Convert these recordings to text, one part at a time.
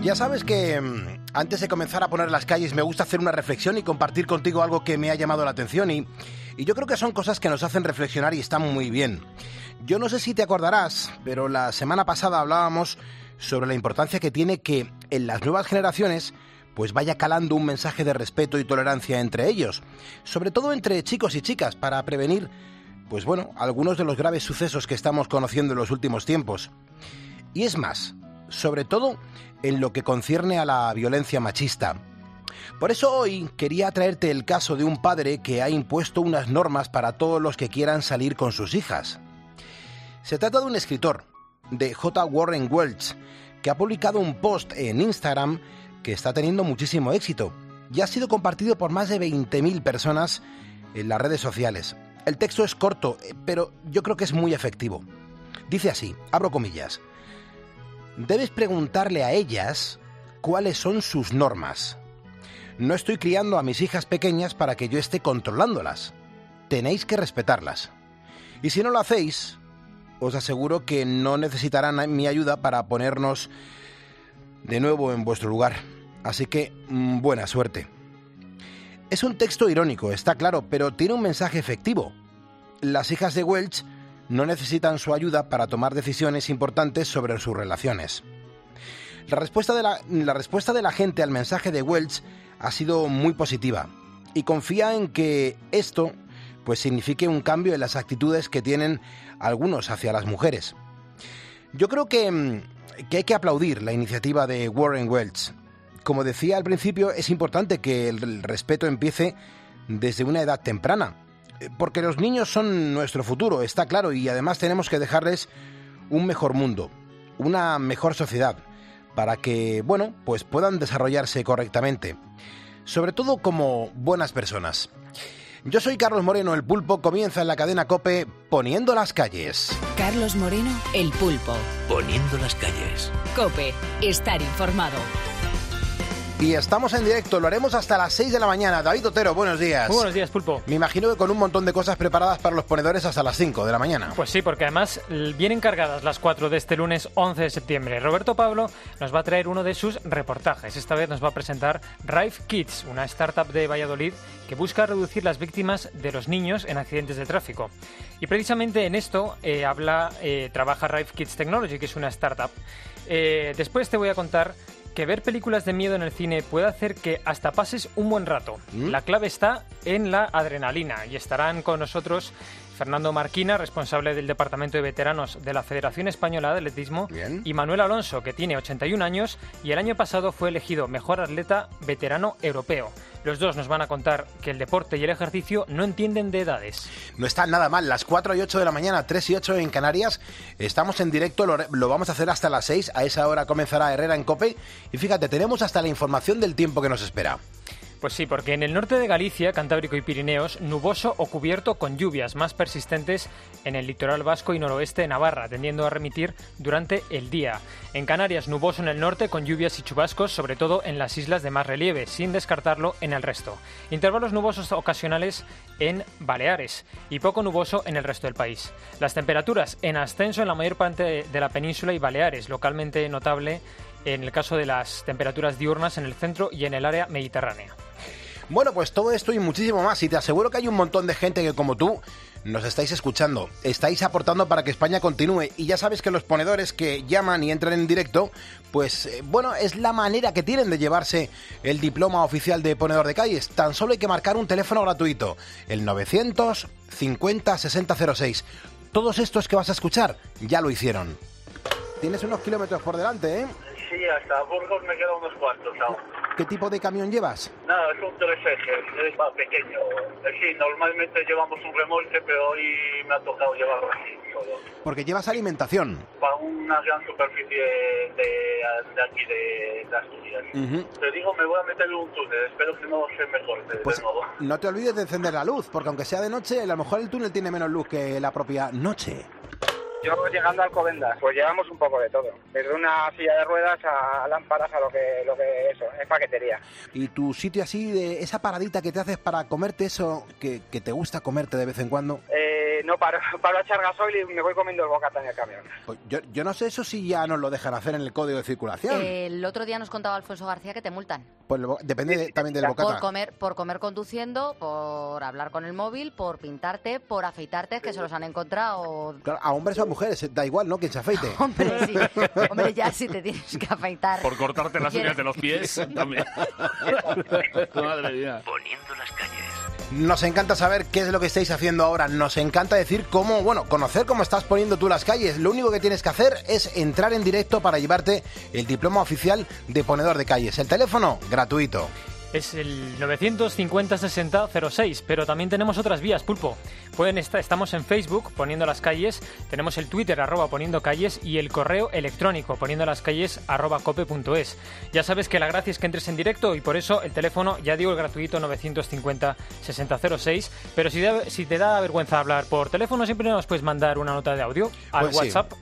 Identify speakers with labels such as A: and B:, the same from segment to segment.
A: Ya sabes que antes de comenzar a poner las calles me gusta hacer una reflexión y compartir contigo algo que me ha llamado la atención y yo creo que son cosas que nos hacen reflexionar y están muy bien. Yo no sé si te acordarás, pero la semana pasada hablábamos sobre la importancia que tiene que en las nuevas generaciones pues vaya calando un mensaje de respeto y tolerancia entre ellos, sobre todo entre chicos y chicas, para prevenir, pues bueno, algunos de los graves sucesos que estamos conociendo en los últimos tiempos. Y es más, sobre todo en lo que concierne a la violencia machista. Por eso hoy quería traerte el caso de un padre que ha impuesto unas normas para todos los que quieran salir con sus hijas. Se trata de un escritor, de J. Warren Welch, que ha publicado un post en Instagram que está teniendo muchísimo éxito y ha sido compartido por más de 20.000 personas en las redes sociales. El texto es corto, pero yo creo que es muy efectivo. Dice así, abro comillas: debes preguntarle a ellas cuáles son sus normas. No estoy criando a mis hijas pequeñas para que yo esté controlándolas. Tenéis que respetarlas. Y si no lo hacéis, os aseguro que no necesitarán mi ayuda para ponernos de nuevo en vuestro lugar. Así que, buena suerte. Es un texto irónico, está claro, pero tiene un mensaje efectivo. Las hijas de Welch no necesitan su ayuda para tomar decisiones importantes sobre sus relaciones. La respuesta de la gente al mensaje de Welch ha sido muy positiva y confía en que esto pues signifique un cambio en las actitudes que tienen algunos hacia las mujeres. Yo creo que hay que aplaudir la iniciativa de Warren Welch. Como decía al principio, es importante que el respeto empiece desde una edad temprana, porque los niños son nuestro futuro, está claro, y además tenemos que dejarles un mejor mundo, una mejor sociedad, para que, bueno, pues puedan desarrollarse correctamente, sobre todo como buenas personas. Yo soy Carlos Moreno, el Pulpo. Comienza en la cadena COPE Poniendo las calles.
B: Carlos Moreno, el Pulpo.
C: Poniendo las calles.
B: COPE, estar informado.
A: Y estamos en directo, lo haremos hasta las 6 de la mañana. David Otero, buenos días.
D: Muy buenos días, Pulpo.
A: Me imagino que con un montón de cosas preparadas para los ponedores hasta las 5 de la mañana.
D: Pues sí, porque además vienen cargadas las 4 de este lunes 11 de septiembre. Roberto Pablo nos va a traer uno de sus reportajes. Esta vez nos va a presentar Rife Kids, una startup de Valladolid que busca reducir las víctimas de los niños en accidentes de tráfico. Y precisamente en esto trabaja Rife Kids Technology, que es una startup. Después te voy a contar que ver películas de miedo en el cine puede hacer que hasta pases un buen rato. La clave está en la adrenalina y estarán con nosotros Fernando Marquina, responsable del Departamento de Veteranos de la Federación Española de Atletismo. Bien. Y Manuel Alonso, que tiene 81 años y el año pasado fue elegido mejor atleta veterano europeo. Los dos nos van a contar que el deporte y el ejercicio no entienden de edades.
A: No está nada mal, las 4 y 8 de la mañana, 3 y 8 en Canarias. Estamos en directo, lo vamos a hacer hasta las 6. A esa hora comenzará Herrera en COPE. Y fíjate, tenemos hasta la información del tiempo que nos espera.
D: Pues sí, porque en el norte de Galicia, Cantábrico y Pirineos, nuboso o cubierto con lluvias más persistentes en el litoral vasco y noroeste de Navarra, tendiendo a remitir durante el día. En Canarias, nuboso en el norte con lluvias y chubascos, sobre todo en las islas de más relieve, sin descartarlo en el resto. Intervalos nubosos ocasionales en Baleares y poco nuboso en el resto del país. Las temperaturas en ascenso en la mayor parte de la península y Baleares, localmente notable en el caso de las temperaturas diurnas en el centro y en el área mediterránea.
A: Bueno, pues todo esto y muchísimo más. Y te aseguro que hay un montón de gente que, como tú, nos estáis escuchando. Estáis aportando para que España continúe. Y ya sabes que los ponedores que llaman y entran en directo, pues, bueno, es la manera que tienen de llevarse el diploma oficial de ponedor de calles. Tan solo hay que marcar un teléfono gratuito, el 950 6006. Todos estos que vas a escuchar ya lo hicieron. Tienes unos kilómetros por delante, ¿eh?
E: Sí, hasta Burgos me quedan unos cuantos aún.
A: ¿Qué tipo de camión llevas?
E: Nada, es un 3 ejes, es más pequeño. Sí, normalmente llevamos un remolque, pero hoy me ha tocado llevarlo así solo.
A: Porque llevas alimentación.
E: Para una gran superficie de aquí de Asturias. Te digo, me voy a meter en un túnel, espero que no se me corte de nuevo.
A: No te olvides de encender la luz, porque aunque sea de noche, a lo mejor el túnel tiene menos luz que la propia noche.
F: Yo llegando a Alcobendas, pues llevamos un poco de todo, desde una silla de ruedas a lámparas a lo que eso, es paquetería.
A: ¿Y tu sitio así, de esa paradita que te haces para comerte eso que te gusta comerte de vez en cuando?
F: no paro a echar gasoil y me voy comiendo el bocata en el camión.
A: Pues yo no sé eso si ya nos lo dejan hacer en el código de circulación.
G: El otro día nos contaba Alfonso García que te multan.
A: Pues depende también del bocata.
G: Por comer conduciendo, por hablar con el móvil, por pintarte, por afeitarte, que se los han encontrado.
A: Claro, a hombres o a mujeres, da igual, ¿no? Quien se afeite.
G: Hombre, sí. Hombre, ya si te tienes que afeitar.
H: Por cortarte las uñas de los pies también. Madre mía.
C: Poniendo las calles.
A: Nos encanta saber qué es lo que estáis haciendo ahora. Nos encanta decir cómo, conocer cómo estás poniendo tú las calles. Lo único que tienes que hacer es entrar en directo para llevarte el diploma oficial de ponedor de calles. El teléfono, gratuito.
D: Es el 950-60-06, pero también tenemos otras vías, Pulpo. Estamos en Facebook, Poniendo las Calles, tenemos el Twitter, @poniendo calles, y el correo electrónico, poniendolascalles@cope.es. Ya sabes que la gracia es que entres en directo y por eso el teléfono, ya digo, el gratuito 950-60-06, pero si te da vergüenza hablar por teléfono, siempre nos puedes mandar una nota de audio al WhatsApp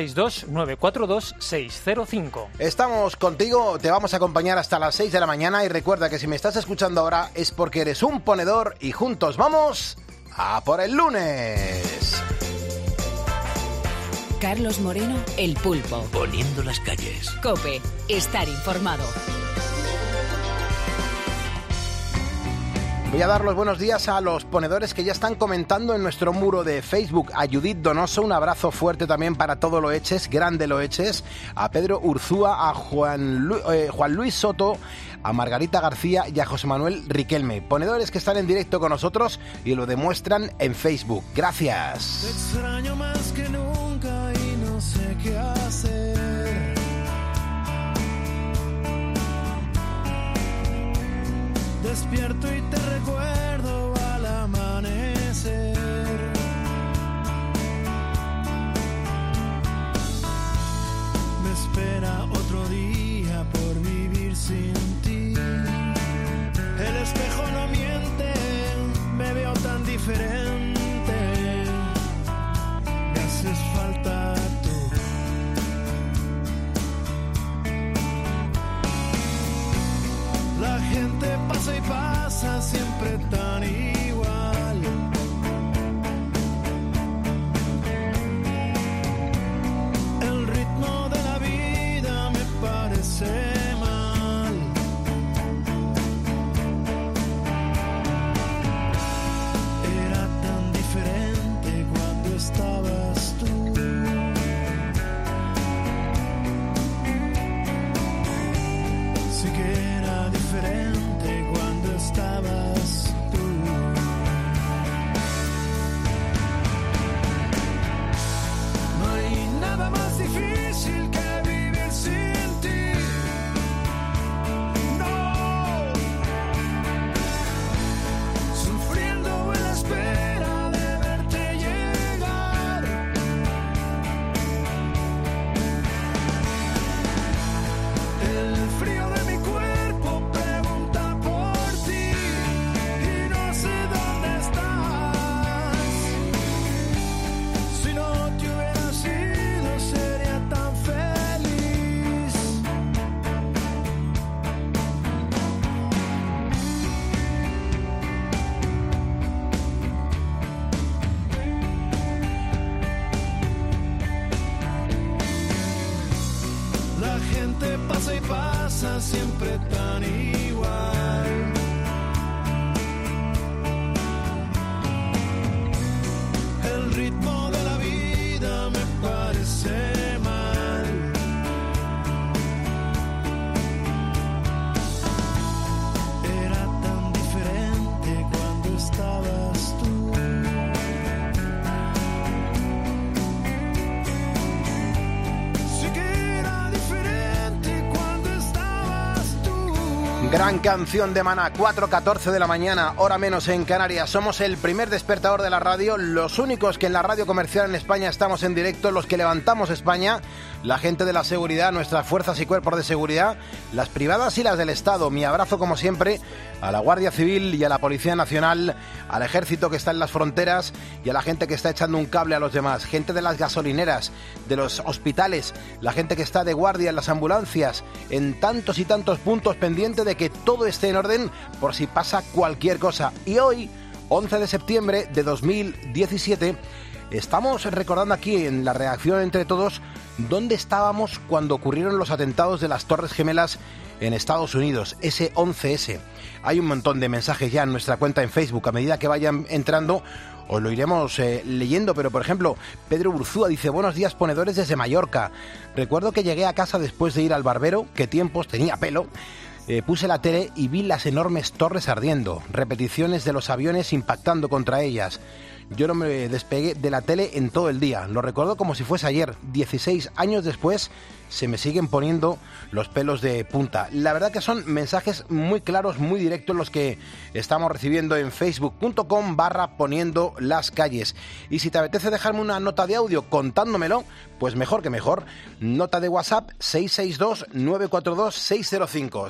D: 662-942-605.
A: Estamos contigo, te vamos a acompañar hasta las 6 de la mañana y recuerda que si me estás escuchando ahora es porque eres un ponedor y juntos vamos a por el lunes.
B: Carlos Moreno, El Pulpo.
C: Poniendo las calles.
B: COPE, estar informado.
A: Voy a dar los buenos días a los ponedores que ya están comentando en nuestro muro de Facebook. A Judith Donoso, un abrazo fuerte también para todo Loeches, grande Loeches. A Pedro Urzúa, a Juan Luis Soto, a Margarita García y a José Manuel Riquelme. Ponedores que están en directo con nosotros y lo demuestran en Facebook. Gracias.
I: Te extraño más que nunca y no sé qué hacer. Despierto y te recuerdo al amanecer. Me espera otro día por vivir sin ti. El espejo no miente, me veo tan diferente. Me haces falta tú. La gente pasa y pasa siempre tan igual. El ritmo de la vida me parece mal. Era tan diferente cuando estabas tú. Sí que era diferente cuando estabas tú. No hay nada más difícil que vivir sin ti. No. Sufriendo en la espera de verte llegar. El frío de mi cuerpo pregunta por ti y no sé dónde estás. Si no te hubiera sido sería tan feliz. La gente pasa y pasa siempre tan igual. El ritmo de la vida me parece mal. Era tan diferente cuando estabas tú. Sí que era diferente cuando estabas tú.
A: Gran canción de Maná, 4:14 de la mañana, hora menos en Canarias. Somos el primer despertador de la radio, los únicos que en la radio comercial en España estamos en directo, los que levantamos España, la gente de la seguridad, nuestras fuerzas y cuerpos de seguridad, las privadas y las del Estado. Mi abrazo, como siempre, a la Guardia Civil y a la Policía Nacional, al Ejército que está en las fronteras y a la gente que está echando un cable a los demás, gente de las gasolineras, de los hospitales, la gente que está de guardia en las ambulancias, en tantos y tantos puntos pendientes de que todo esté en orden por si pasa cualquier cosa. Y hoy 11 de septiembre de 2017. Estamos recordando aquí en la reacción entre todos dónde estábamos cuando ocurrieron los atentados de las Torres Gemelas en Estados Unidos, ese 11S. Hay un montón de mensajes ya en nuestra cuenta en Facebook. A medida que vayan entrando, os lo iremos leyendo, pero por ejemplo, Pedro Urzúa dice: buenos días, ponedores, desde Mallorca. Recuerdo que llegué a casa después de ir al barbero, que tiempos, tenía pelo. Puse la tele y vi las enormes torres ardiendo, repeticiones de los aviones impactando contra ellas. Yo no me despegué de la tele en todo el día, lo recuerdo como si fuese ayer. 16 años después se me siguen poniendo los pelos de punta. La verdad que son mensajes muy claros, muy directos los que estamos recibiendo en facebook.com/poniendo las calles. Y si te apetece dejarme una nota de audio contándomelo, pues mejor que mejor. Nota de WhatsApp 662-942-605,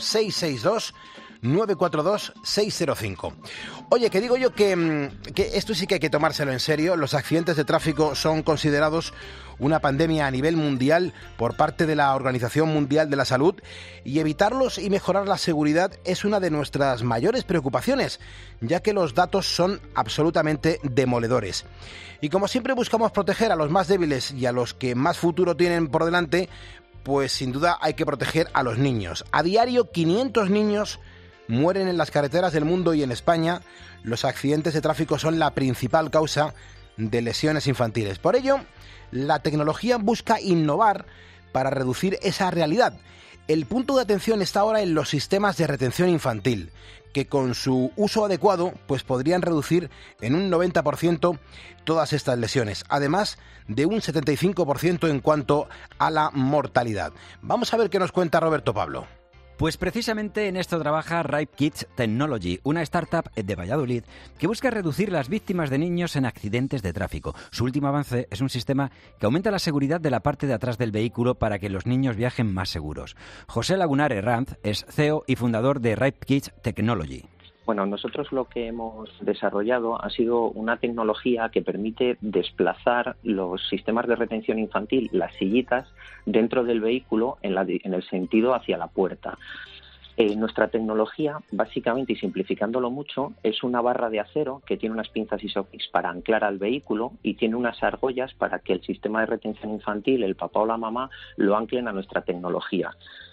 A: 662-942-605. Oye, que digo yo que esto sí que hay que tomárselo en serio. Los accidentes de tráfico son considerados una pandemia a nivel mundial por parte de la Organización Mundial de la Salud, y evitarlos y mejorar la seguridad es una de nuestras mayores preocupaciones, ya que los datos son absolutamente demoledores. Y como siempre buscamos proteger a los más débiles y a los que más futuro tienen por delante, pues sin duda hay que proteger a los niños. A diario 500 niños mueren en las carreteras del mundo, y en España los accidentes de tráfico son la principal causa de lesiones infantiles. Por ello, la tecnología busca innovar para reducir esa realidad. El punto de atención está ahora en los sistemas de retención infantil, que con su uso adecuado pues podrían reducir en un 90% todas estas lesiones, además de un 75% en cuanto a la mortalidad. Vamos a ver qué nos cuenta Roberto Pablo.
J: Pues precisamente en esto trabaja Ripe Kids Technology, una startup de Valladolid que busca reducir las víctimas de niños en accidentes de tráfico. Su último avance es un sistema que aumenta la seguridad de la parte de atrás del vehículo para que los niños viajen más seguros. José Lagunar Herranz es CEO y fundador de Ripe Kids Technology.
K: Bueno, nosotros lo que hemos desarrollado ha sido una tecnología que permite desplazar los sistemas de retención infantil, las sillitas, dentro del vehículo en el sentido hacia la puerta. Nuestra tecnología, básicamente y simplificándolo mucho, es una barra de acero que tiene unas pinzas Isofix para anclar al vehículo y tiene unas argollas para que el sistema de retención infantil, el papá o la mamá, lo anclen a nuestra tecnología.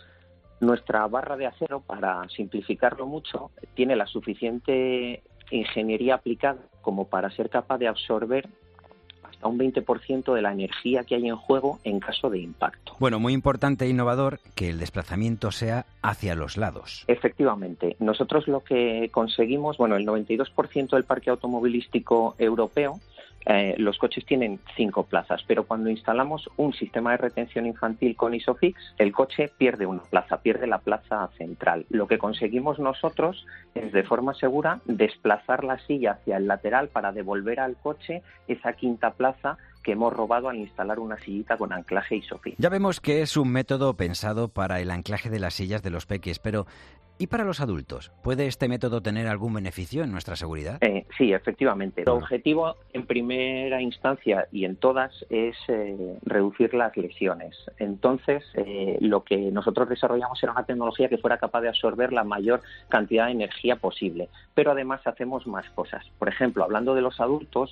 K: Nuestra barra de acero, para simplificarlo mucho, tiene la suficiente ingeniería aplicada como para ser capaz de absorber hasta un 20% de la energía que hay en juego en caso de impacto.
J: Bueno, muy importante e innovador que el desplazamiento sea hacia los lados.
K: Efectivamente. Nosotros lo que conseguimos, el 92% del parque automovilístico europeo, los coches tienen 5 plazas, pero cuando instalamos un sistema de retención infantil con Isofix, el coche pierde una plaza, pierde la plaza central. Lo que conseguimos nosotros es, de forma segura, desplazar la silla hacia el lateral para devolver al coche esa quinta plaza que hemos robado al instalar una sillita con anclaje Isofix.
J: Ya vemos que es un método pensado para el anclaje de las sillas de los peques, pero ¿y para los adultos? ¿Puede este método tener algún beneficio en nuestra seguridad?
K: Sí, efectivamente. El objetivo, en primera instancia y en todas, es reducir las lesiones. Entonces, lo que nosotros desarrollamos era una tecnología que fuera capaz de absorber la mayor cantidad de energía posible. Pero además hacemos más cosas. Por ejemplo, hablando de los adultos,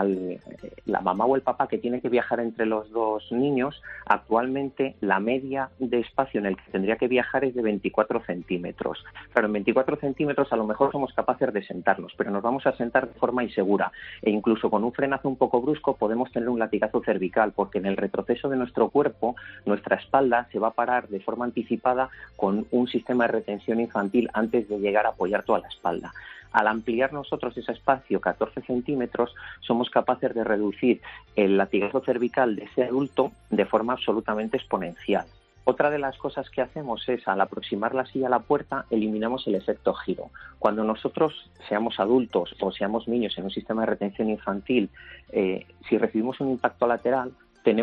K: la mamá o el papá que tiene que viajar entre los dos niños, actualmente la media de espacio en el que tendría que viajar es de 24 centímetros. Claro, en 24 centímetros a lo mejor somos capaces de sentarnos, pero nos vamos a sentar de forma insegura, e incluso con un frenazo un poco brusco podemos tener un latigazo cervical, porque en el retroceso de nuestro cuerpo, nuestra espalda se va a parar de forma anticipada con un sistema de retención infantil antes de llegar a apoyar toda la espalda. Al ampliar nosotros ese espacio 14 centímetros, somos capaces de reducir el latigazo cervical de ese adulto de forma absolutamente exponencial. Otra de las cosas que hacemos es, al aproximar la silla a la puerta, eliminamos el efecto giro. Cuando nosotros seamos adultos o seamos niños en un sistema de retención infantil, si recibimos un impacto lateral, tenemos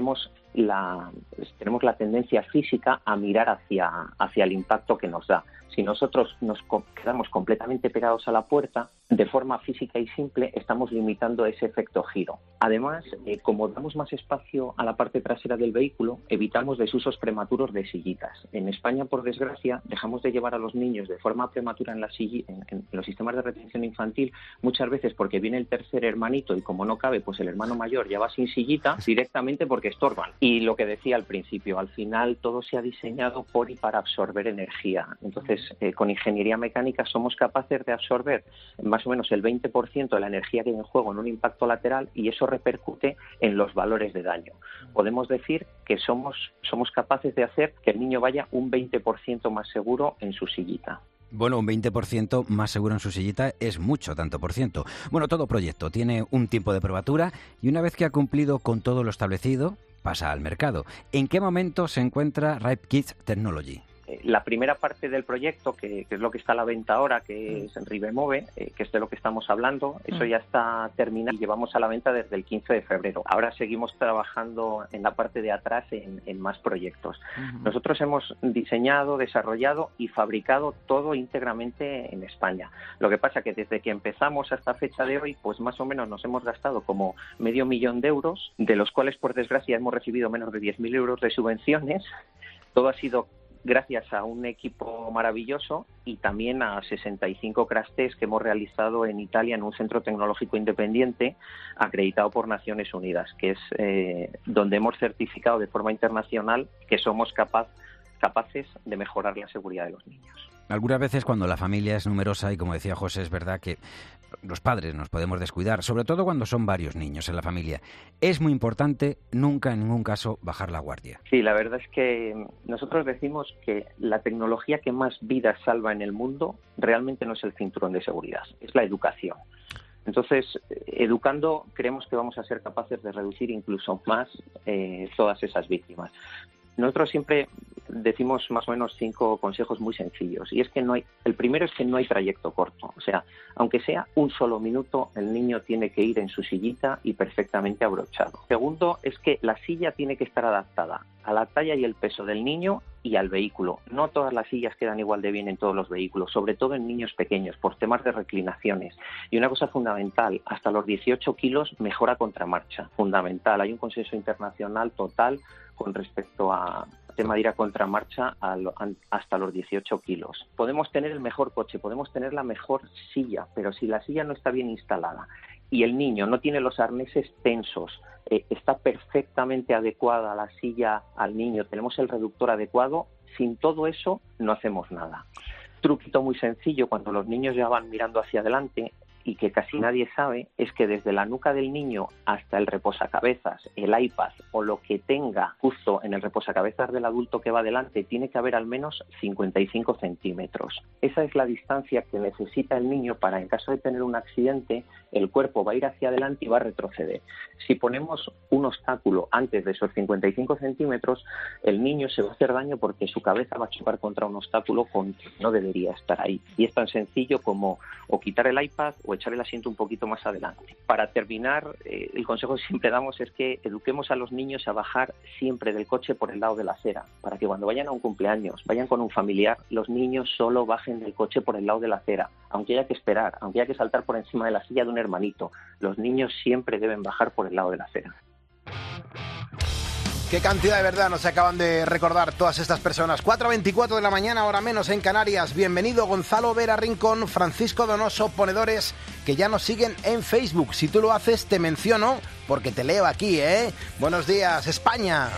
K: tenemos la tendencia física a mirar hacia el impacto que nos da. Si nosotros nos quedamos completamente pegados a la puerta, de forma física y simple, estamos limitando ese efecto giro. Además, como damos más espacio a la parte trasera del vehículo, evitamos desusos prematuros de sillitas. En España, por desgracia, dejamos de llevar a los niños de forma prematura en los sistemas de retención infantil, muchas veces porque viene el tercer hermanito y como no cabe, pues el hermano mayor ya va sin sillita, directamente porque estorban. Y lo que decía al principio, al final todo se ha diseñado por y para absorber energía. Entonces, con ingeniería mecánica somos capaces de absorber más o menos el 20% de la energía que hay en juego en un impacto lateral y eso repercute en los valores de daño. Podemos decir que somos capaces de hacer que el niño vaya un 20% más seguro en su sillita.
J: Bueno, un 20% más seguro en su sillita es mucho, tanto por ciento. Bueno, todo proyecto tiene un tiempo de probatura y una vez que ha cumplido con todo lo establecido, pasa al mercado. ¿En qué momento se encuentra Ripe Kids Technology?
K: La primera parte del proyecto, que es lo que está a la venta ahora, que es Ribemove, que es de lo que estamos hablando, eso ya está terminado y llevamos a la venta desde el 15 de febrero. Ahora seguimos trabajando en la parte de atrás en más proyectos. Nosotros hemos diseñado, desarrollado y fabricado todo íntegramente en España. Lo que pasa que desde que empezamos hasta fecha de hoy, pues más o menos nos hemos gastado como $500,000 euros, de los cuales por desgracia hemos recibido menos de 10.000 euros de subvenciones. Todo ha sido gracias a un equipo maravilloso y también a 65 crash tests que hemos realizado en Italia en un centro tecnológico independiente acreditado por Naciones Unidas, que es donde hemos certificado de forma internacional que somos capaces de mejorar la seguridad de los niños.
J: Algunas veces cuando la familia es numerosa, y como decía José, es verdad que los padres nos podemos descuidar, sobre todo cuando son varios niños en la familia. Es muy importante nunca, en ningún caso, bajar la guardia.
K: Sí, la verdad es que nosotros decimos que la tecnología que más vidas salva en el mundo realmente no es el cinturón de seguridad, es la educación. Entonces, educando, creemos que vamos a ser capaces de reducir incluso más todas esas víctimas. Nosotros siempre decimos más o menos 5 consejos muy sencillos y es que el primero es que no hay trayecto corto, o sea, aunque sea un solo minuto, el niño tiene que ir en su sillita y perfectamente abrochado. Segundo es que la silla tiene que estar adaptada a la talla y el peso del niño y al vehículo. No todas las sillas quedan igual de bien en todos los vehículos, sobre todo en niños pequeños, por temas de reclinaciones. Y una cosa fundamental, hasta los 18 kilos mejora contramarcha, fundamental. Hay un consenso internacional total con respecto a tema de ir a contramarcha hasta los 18 kilos. Podemos tener el mejor coche, podemos tener la mejor silla, pero si la silla no está bien instalada y el niño no tiene los arneses tensos, está perfectamente adecuada la silla al niño, tenemos el reductor adecuado, sin todo eso no hacemos nada. Truquito muy sencillo, cuando los niños ya van mirando hacia adelante y que casi nadie sabe, es que desde la nuca del niño hasta el reposacabezas, el iPad o lo que tenga justo en el reposacabezas del adulto que va delante, tiene que haber al menos 55 centímetros. Esa es la distancia que necesita el niño para, en caso de tener un accidente, el cuerpo va a ir hacia adelante y va a retroceder. Si ponemos un obstáculo antes de esos 55 centímetros, el niño se va a hacer daño porque su cabeza va a chocar contra un obstáculo que no debería estar ahí. Y es tan sencillo como o quitar el iPad o echar el asiento un poquito más adelante. Para terminar, el consejo que siempre damos es que eduquemos a los niños a bajar siempre del coche por el lado de la acera, para que cuando vayan a un cumpleaños, vayan con un familiar, los niños solo bajen del coche por el lado de la acera, aunque haya que esperar, aunque haya que saltar por encima de la silla de un hermanito, los niños siempre deben bajar por el lado de la acera.
A: Qué cantidad de verdad nos acaban de recordar todas estas personas. 4:24 de la mañana, hora menos en Canarias. Bienvenido Gonzalo Vera Rincón, Francisco Donoso, ponedores que ya nos siguen en Facebook. Si tú lo haces, te menciono porque te leo aquí, ¿eh? Buenos días, España.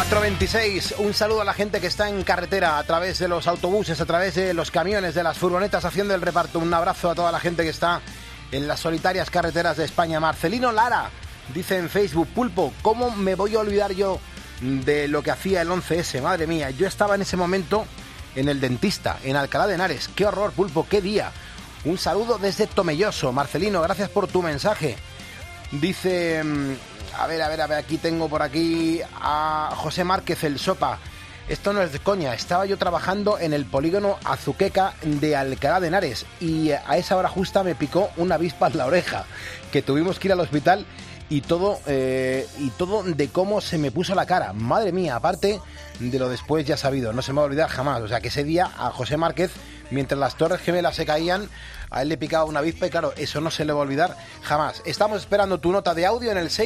A: 4:26, un saludo a la gente que está en carretera, a través de los autobuses, a través de los camiones, de las furgonetas haciendo el reparto. Un abrazo a toda la gente que está en las solitarias carreteras de España. Marcelino Lara dice en Facebook: Pulpo, ¿cómo me voy a olvidar yo de lo que hacía el 11S? Madre mía, yo estaba en ese momento en el dentista, en Alcalá de Henares. ¡Qué horror, Pulpo, qué día! Un saludo desde Tomelloso. Marcelino, gracias por tu mensaje. Dice... A ver, aquí tengo por aquí a José Márquez, el Sopa. Esto no es de coña, estaba yo trabajando en el polígono Azuqueca de Alcalá de Henares y a esa hora justa me picó una avispa en la oreja, que tuvimos que ir al hospital y todo de cómo se me puso la cara. Madre mía, aparte de lo después ya sabido, no se me va a olvidar jamás. O sea, que ese día a José Márquez, mientras las Torres Gemelas se caían, a él le picaba una avispa y claro, eso no se le va a olvidar jamás. Estamos esperando tu nota de audio en el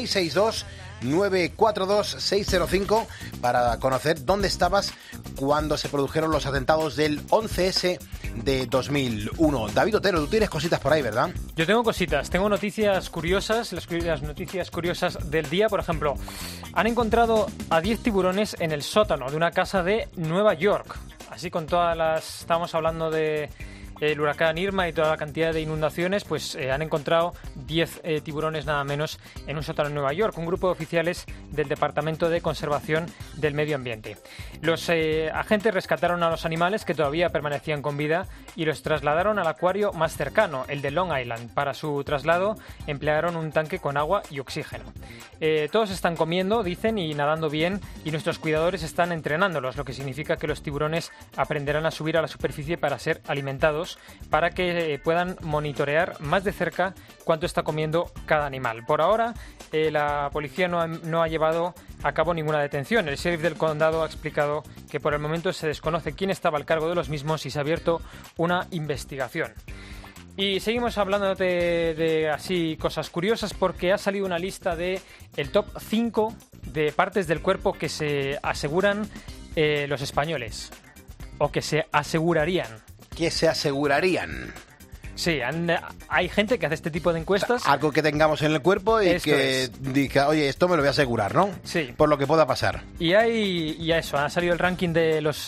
A: 662-942-605 para conocer dónde estabas cuando se produjeron los atentados del 11S de 2001. David Otero, tú tienes cositas por ahí, ¿verdad?
D: Yo tengo cositas, tengo noticias curiosas, las noticias curiosas del día. Por ejemplo, han encontrado a 10 tiburones en el sótano de una casa de Nueva York. Así con todas las... Estábamos hablando de... el huracán Irma y toda la cantidad de inundaciones, pues han encontrado 10 tiburones nada menos en un sótano en Nueva York, un grupo de oficiales del Departamento de Conservación del Medio Ambiente. Los agentes rescataron a los animales que todavía permanecían con vida y los trasladaron al acuario más cercano, el de Long Island. Para su traslado emplearon un tanque con agua y oxígeno. Todos están comiendo, dicen, y nadando bien, y nuestros cuidadores están entrenándolos, lo que significa que los tiburones aprenderán a subir a la superficie para ser alimentados, para que puedan monitorear más de cerca cuánto está comiendo cada animal. Por ahora, la policía no ha llevado a cabo ninguna detención. El sheriff del condado ha explicado que por el momento se desconoce quién estaba al cargo de los mismos y se ha abierto una investigación. Y seguimos hablando de así cosas curiosas porque ha salido una lista de el top 5 de partes del cuerpo que se aseguran los españoles, o que se asegurarían.
A: ¿Qué se asegurarían?
D: Sí, hay gente que hace este tipo de encuestas.
A: Algo que tengamos en el cuerpo y que diga, oye, esto me lo voy a asegurar, ¿no?
D: Sí.
A: Por lo que pueda pasar.
D: Y eso, ha salido el ranking de los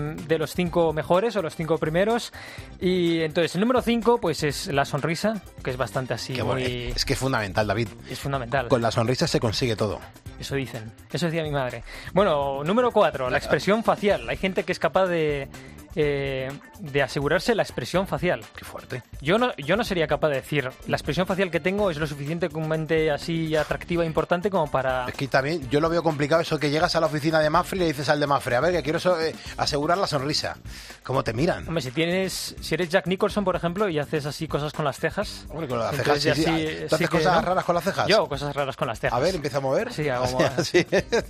D: 5 mejores o los 5 primeros. Y entonces el número 5 pues es la sonrisa, que es bastante así.
A: Es que es fundamental, David.
D: Es fundamental.
A: Con la sonrisa se consigue todo.
D: Eso dicen. Eso decía mi madre. Bueno, número 4, la expresión facial. Hay gente que es capaz de asegurarse la expresión facial.
A: Qué fuerte.
D: Yo no sería capaz de decir, la expresión facial que tengo es lo suficientemente así atractiva e importante como para...
A: Es que también yo lo veo complicado eso que llegas a la oficina de Mafre y le dices al de Mafre, a ver, que quiero asegurar la sonrisa. ¿Cómo te miran?
D: Hombre, si eres Jack Nicholson, por ejemplo, y haces así cosas con las cejas...
A: Hombre, con las cejas, sí. ¿Tú haces cosas raras con las cejas?
D: Yo hago cosas raras con las cejas.
A: A ver, empieza a mover.
D: Sí, hago
A: así.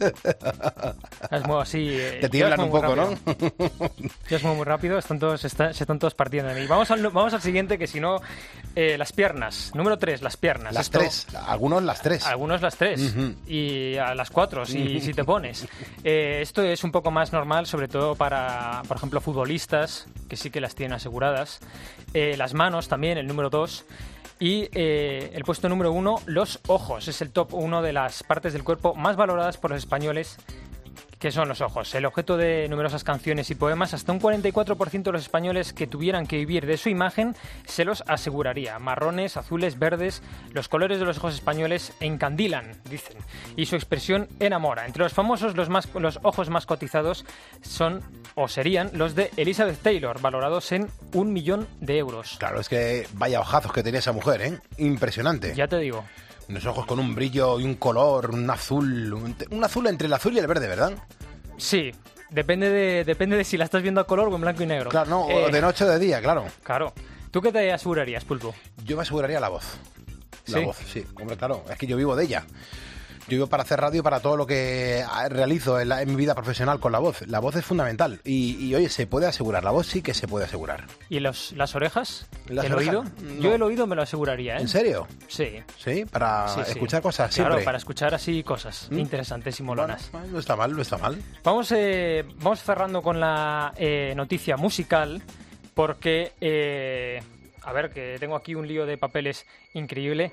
D: Las muevo así.
A: Te tiemblan un poco,
D: rápido, ¿no? Yo es muy rápido, se están todos partiendo de mí. Vamos al siguiente, que si no, las piernas. Número 3, las piernas.
A: Algunos las 3.
D: Algunos las 3. Uh-huh. Y a las 4, si te pones. Esto es un poco más normal, sobre todo para, por ejemplo, futbolistas, que sí que las tienen aseguradas. Las manos también, el número 2. Y el puesto número 1, los ojos. Es el top 1 de las partes del cuerpo más valoradas por los españoles, que son los ojos. El objeto de numerosas canciones y poemas, hasta un 44% de los españoles que tuvieran que vivir de su imagen se los aseguraría. Marrones, azules, verdes, los colores de los ojos españoles encandilan, dicen, y su expresión enamora. Entre los famosos, los ojos más cotizados son, o serían, los de Elizabeth Taylor, valorados en 1 millón de euros.
A: Claro, es que vaya ojazos que tenía esa mujer, ¿eh? Impresionante.
D: Ya te digo.
A: Unos ojos con un brillo y un color, un azul entre el azul y el verde, ¿verdad?
D: Sí, depende de si la estás viendo a color o en blanco y negro.
A: Claro, no, de noche o de día, claro.
D: Claro. ¿Tú qué te asegurarías, Pulpo?
A: Yo me aseguraría la voz. La voz, sí. Hombre, claro, es que yo vivo de ella. Yo vivo para hacer radio, para todo lo que realizo en mi vida profesional con la voz. La voz es fundamental. Y oye, se puede asegurar. La voz sí que se puede asegurar.
D: ¿Y las orejas?
A: ¿El oído?
D: No. Yo el oído me lo aseguraría, ¿eh?
A: ¿En serio?
D: Sí.
A: ¿Sí? Para escuchar cosas
D: siempre.
A: Claro,
D: para escuchar así cosas interesantes y molonas.
A: Bueno, no está mal, no está mal.
D: Vamos cerrando con la noticia musical, porque... a ver, que tengo aquí un lío de papeles increíble.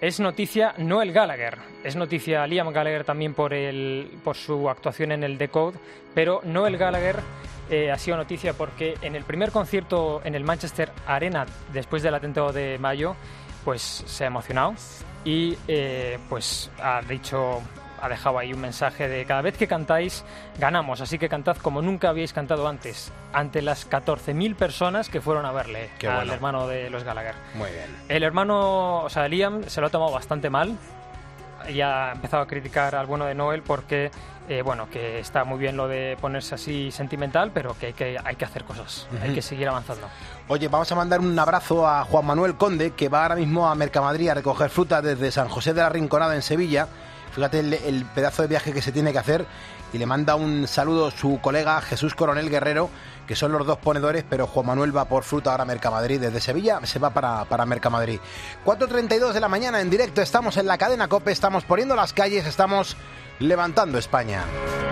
D: Es noticia Noel Gallagher, es noticia Liam Gallagher también por su actuación en el Decode, pero Noel Gallagher ha sido noticia porque en el primer concierto en el Manchester Arena después del atentado de mayo, pues se ha emocionado y pues ha dejado ahí un mensaje de: cada vez que cantáis ganamos, así que cantad como nunca habíais cantado antes, ante las 14.000 personas que fueron a verle. Qué al bueno. Hermano de los Gallagher.
A: Muy bien.
D: El hermano, o sea, Liam, se lo ha tomado bastante mal y ha empezado a criticar al bueno de Noel porque, bueno, que está muy bien lo de ponerse así sentimental, pero que hay que hacer cosas, hay que seguir avanzando.
A: Oye, vamos a mandar un abrazo a Juan Manuel Conde, que va ahora mismo a Mercamadrid a recoger fruta desde San José de la Rinconada en Sevilla. Fíjate el pedazo de viaje que se tiene que hacer, y le manda un saludo su colega Jesús Coronel Guerrero, que son los dos ponedores, pero Juan Manuel va por fruta ahora a Mercamadrid. Desde Sevilla se va para Mercamadrid. 4:32 de la mañana en directo, estamos en la cadena COPE, estamos poniendo las calles, estamos levantando España.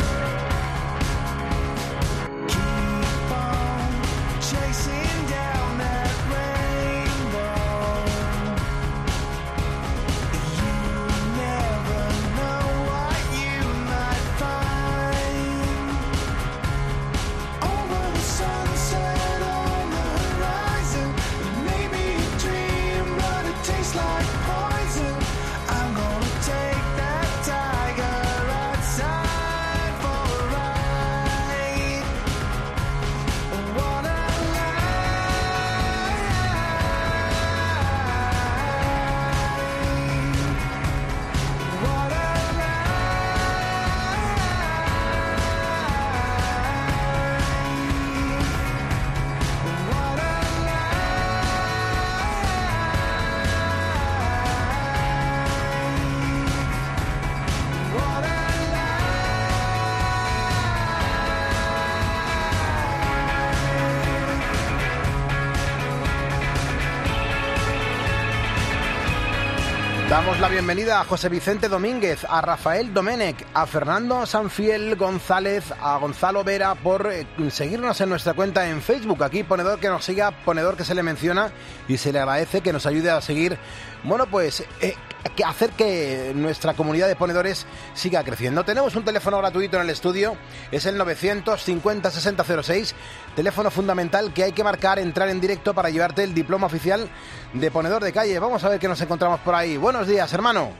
A: Damos la bienvenida a José Vicente Domínguez, a Rafael Domenech, a Fernando Sanfiel González, a Gonzalo Vera por seguirnos en nuestra cuenta en Facebook. Aquí ponedor que nos siga, ponedor que se le menciona y se le agradece que nos ayude a seguir, bueno, pues hacer que nuestra comunidad de ponedores siga creciendo. Tenemos un teléfono gratuito en el estudio, es el 950-6006, teléfono fundamental que hay que marcar, entrar en directo para llevarte el diploma oficial de ponedor de calle. Vamos a ver qué nos encontramos por ahí. Buenos días, hermano.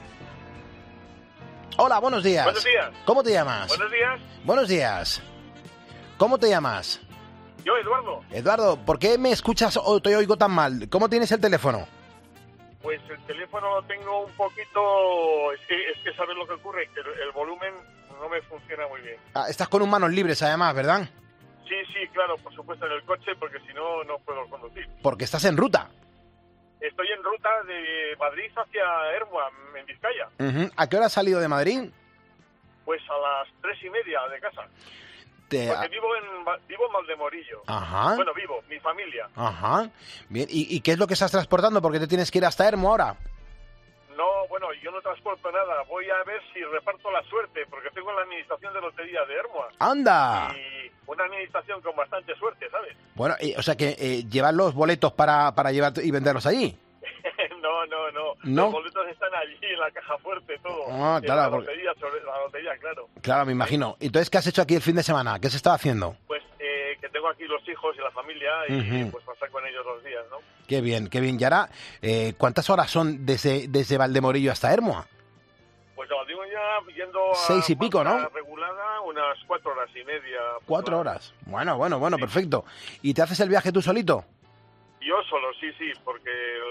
A: Hola, buenos días.
E: Buenos días.
A: ¿Cómo te llamas?
E: Buenos días.
A: Buenos días. ¿Cómo te llamas?
E: Yo, Eduardo.
A: Eduardo, ¿por qué me escuchas o te oigo tan mal? ¿Cómo tienes el teléfono?
E: Pues el teléfono lo tengo un poquito... Es que sabes lo que ocurre, que el volumen no me funciona muy bien.
A: Ah, estás con manos libres además, ¿verdad?
E: Sí, claro, por supuesto en el coche, porque si no, no puedo conducir.
A: Porque estás en ruta.
E: Estoy en ruta de Madrid hacia Ermua, en Vizcaya.
A: ¿A qué hora has salido de Madrid?
E: Pues a las 3:30 de casa. Porque vivo en Valdemorillo.
A: Ajá.
E: Bueno, mi familia.
A: Ajá. Bien, ¿Y qué es lo que estás transportando? Porque te tienes que ir hasta Ermua ahora.
E: No, bueno, yo no transporto nada. Voy a ver si reparto la suerte, porque tengo la administración de lotería de Ermua.
A: ¡Anda!
E: Y una administración con bastante suerte, ¿sabes?
A: Bueno, o sea que llevas los boletos para llevar y venderlos allí.
E: No. Los boletos están allí en la caja fuerte, todo.
A: Ah, claro.
E: La lotería, claro.
A: Claro, me imagino. Entonces, ¿qué has hecho aquí el fin de semana? ¿Qué se está haciendo?
E: Pues que tengo aquí los hijos y la familia y pues pasar con ellos los días, ¿no?
A: Qué bien. Y ahora, ¿cuántas horas son desde Valdemorillo hasta Ermua?
E: Pues lo digo ya yendo a...
A: 6 y pico, ¿no?
E: Regulada, unas 4 horas y media.
A: 4 horas. Bueno, sí. Perfecto. ¿Y te haces el viaje tú solito?
E: Yo solo, sí, porque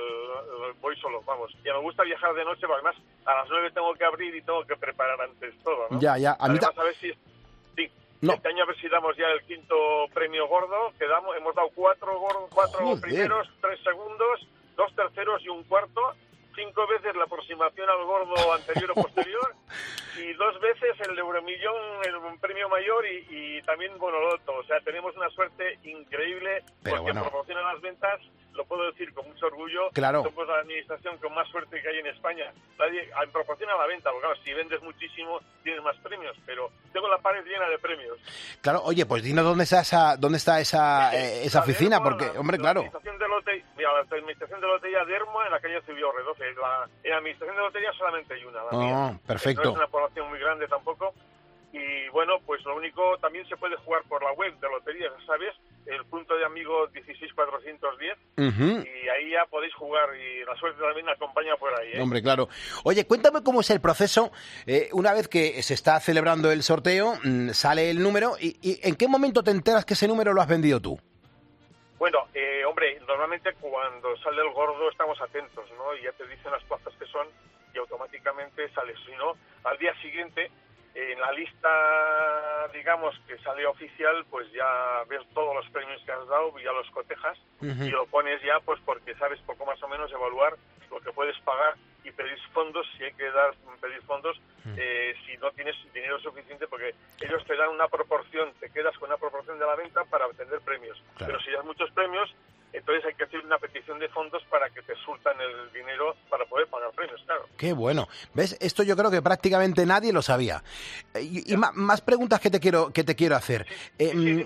E: voy solo, vamos. Ya me gusta viajar de noche, porque además a las 9 tengo que abrir y tengo que preparar antes todo, ¿no?
A: Ya.
E: Además, a ver si... Sí,
A: no.
E: Este año a ver si damos ya el 5º premio gordo, que hemos dado 4 primeros, 3 segundos, 2 terceros y un cuarto, 5 veces la aproximación al gordo anterior o posterior, y 2 veces el Euromillón, el premio mayor y también Bonoloto. O sea, tenemos una suerte increíble.
A: Pero
E: porque
A: bueno,
E: proporciona las ventas, lo puedo decir con mucho orgullo.
A: Claro.
E: Somos la administración con más suerte que hay en España. Proporciona la venta, porque claro, si vendes muchísimo tienes más premios, pero tengo la pared llena de premios.
A: Claro, oye, pues dinos dónde está esa oficina, porque, hombre, claro.
E: La administración de Administración de Lotería de Hermo, en la calle Cibiorre 12. En la Administración de Lotería solamente hay una.
A: Perfecto.
E: No es una población muy grande tampoco. Y bueno, pues lo único, también se puede jugar por la web de loterías, ¿sabes? El punto de amigos 16410. Y ahí ya podéis jugar y la suerte también acompaña por ahí, ¿eh?
A: Hombre, claro. Oye, cuéntame cómo es el proceso una vez que se está celebrando el sorteo, sale el número y ¿en qué momento te enteras que ese número lo has vendido tú?
E: Bueno, hombre, normalmente cuando sale el gordo estamos atentos, ¿no? Y ya te dicen las plazas que son y automáticamente sales. Si no, al día siguiente, en la lista, digamos, que sale oficial, pues ya ves todos los premios que has dado, ya los cotejas y lo pones ya, pues porque sabes poco más o menos evaluar lo que puedes pagar y pedir fondos, si hay que pedir fondos, si no tienes dinero suficiente, porque ellos te dan una proporción, te quedas con una proporción de la venta para obtener premios. Claro. Pero si das muchos premios, entonces hay que hacer una petición de fondos para que te surtan el dinero para poder pagar premios, claro.
A: Qué bueno. ¿Ves? Esto yo creo que prácticamente nadie lo sabía. Y más preguntas que te quiero hacer.
E: Dime.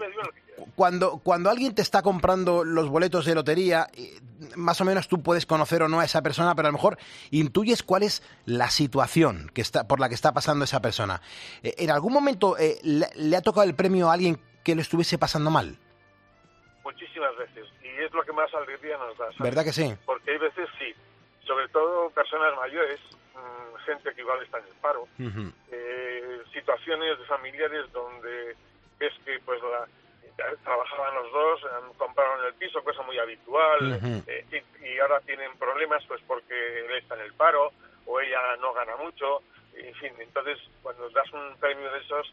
A: Cuando alguien te está comprando los boletos de lotería, más o menos tú puedes conocer o no a esa persona, pero a lo mejor intuyes cuál es la situación por la que está pasando esa persona. ¿En algún momento le ha tocado el premio a alguien que le estuviese pasando mal?
E: Muchísimas veces, y es lo que más alegría nos da, ¿sabes?
A: ¿Verdad que sí?
E: Porque hay veces sí, sobre todo personas mayores, gente que igual está en el paro, situaciones de familiares donde ves que pues trabajaban los dos, compraron el piso, cosa muy habitual, y ahora tienen problemas pues porque él está en el paro o ella no gana mucho, en fin, entonces cuando das un premio de esos,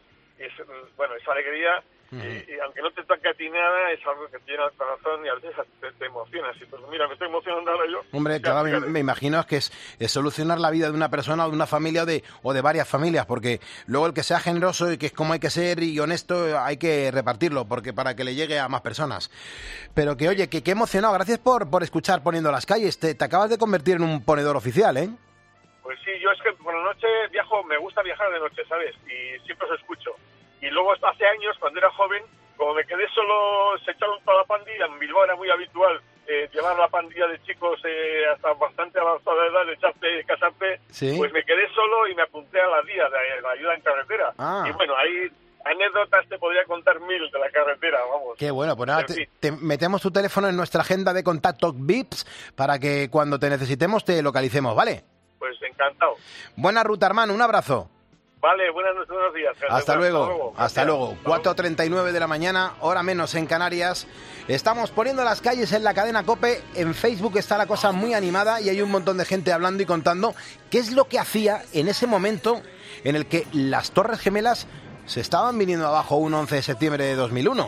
E: es alegría. Y aunque no te toque a ti nada, es algo que te llena el corazón y a veces te emocionas. Y pues mira, me estoy emocionando ahora yo.
A: Hombre, claro, me imagino que es solucionar la vida de una persona o de una familia o de varias familias, porque luego el que sea generoso y que es como hay que ser y honesto, hay que repartirlo, porque para que le llegue a más personas. Pero que oye, que emocionado. Gracias por escuchar Poniendo las Calles. Te acabas de convertir en un ponedor oficial, ¿eh?
E: Pues sí, yo es que por la noche me gusta viajar de noche, ¿sabes? Y siempre os escucho. Y luego hace años, cuando era joven, como me quedé solo, se echaron toda la pandilla, en Bilbao era muy habitual llevar la pandilla de chicos hasta bastante avanzada edad, casarte, ¿sí? Pues me quedé solo y me apunté a la DIA, de la ayuda en carretera. Y bueno, ahí anécdotas te podría contar 1000 de la carretera, vamos.
A: Qué bueno, pues nada, te metemos tu teléfono en nuestra agenda de contacto VIPs para que cuando te necesitemos te localicemos, ¿vale?
E: Pues encantado.
A: Buena ruta, hermano, un abrazo.
E: Vale, buenos días.
A: Hasta luego. 4:39 de la mañana, hora menos en Canarias. Estamos Poniendo las Calles en la cadena COPE. En Facebook está la cosa muy animada y hay un montón de gente hablando y contando qué es lo que hacía en ese momento en el que las Torres Gemelas se estaban viniendo abajo un 11 de septiembre de 2001.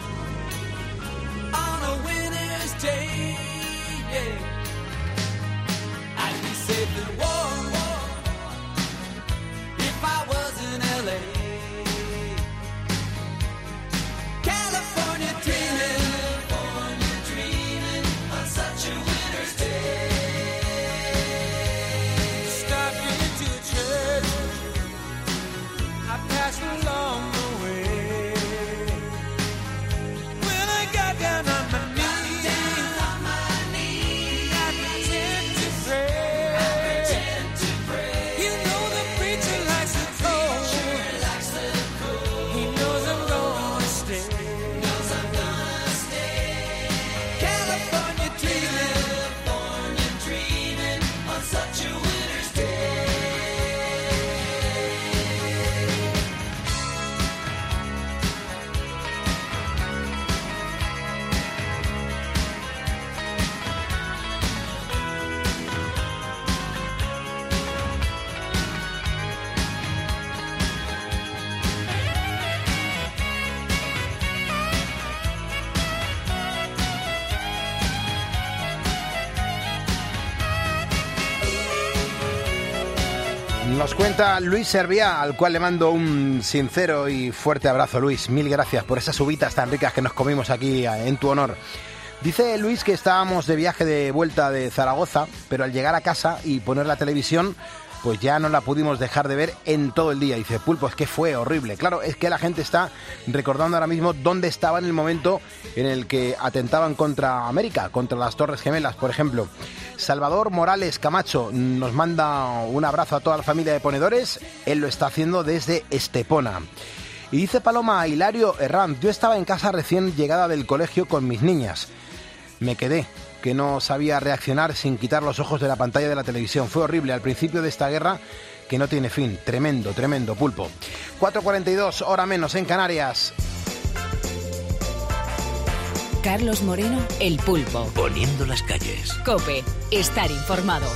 A: Nos cuenta Luis Serviá, al cual le mando un sincero y fuerte abrazo. Luis, mil gracias por esas uvitas tan ricas que nos comimos aquí en tu honor. Dice Luis que estábamos de viaje de vuelta de Zaragoza, pero al llegar a casa y poner la televisión, pues ya no la pudimos dejar de ver en todo el día. Dice, Pulpo, es que fue horrible. Claro, es que la gente está recordando ahora mismo dónde estaba en el momento en el que atentaban contra América, contra las Torres Gemelas, por ejemplo. Salvador Morales Camacho nos manda un abrazo a toda la familia de ponedores. Él lo está haciendo desde Estepona. Y dice Paloma Hilario Herranz, yo estaba en casa recién llegada del colegio con mis niñas. Me quedé, que no sabía reaccionar sin quitar los ojos de la pantalla de la televisión. Fue horrible al principio de esta guerra que no tiene fin. Tremendo, tremendo, Pulpo. 4:42, hora menos en Canarias.
B: Carlos Moreno, El Pulpo.
C: Poniendo las calles.
B: COPE, estar informado.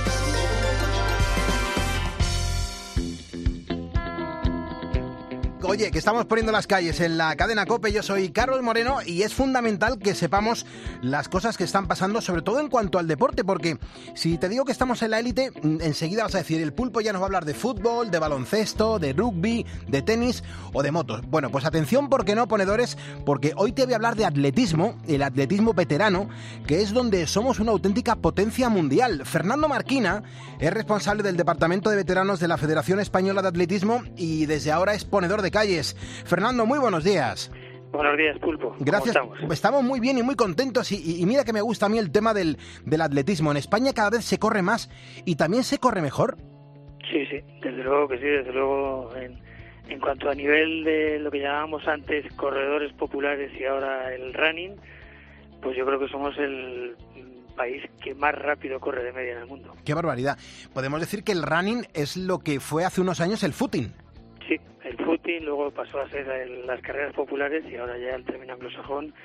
A: Oye, que estamos poniendo las calles en la cadena COPE. Yo soy Carlos Moreno y es fundamental que sepamos las cosas que están pasando, sobre todo en cuanto al deporte, porque si te digo que estamos en la élite, enseguida vas a decir, el Pulpo ya nos va a hablar de fútbol, de baloncesto, de rugby, de tenis o de motos. Bueno, pues atención, porque no, ponedores, porque hoy te voy a hablar de atletismo, el atletismo veterano, que es donde somos una auténtica potencia mundial. Fernando Marquina es responsable del Departamento de Veteranos de la Federación Española de Atletismo y desde ahora es ponedor de calles. Fernando, muy buenos días.
L: Buenos días, Pulpo.
A: Gracias.
L: ¿Cómo estamos?
A: Estamos muy bien y muy contentos y mira que me gusta a mí el tema del atletismo. En España cada vez se corre más y también se corre mejor.
L: Sí, desde luego que sí, desde luego en cuanto a nivel de lo que llamábamos antes corredores populares y ahora el running, pues yo creo que somos el país que más rápido corre de media en el mundo.
A: ¡Qué barbaridad! Podemos decir que el running es lo que fue hace unos años el footing.
L: Sí, el footing, luego pasó a ser las carreras populares y ahora ya el término anglosajón,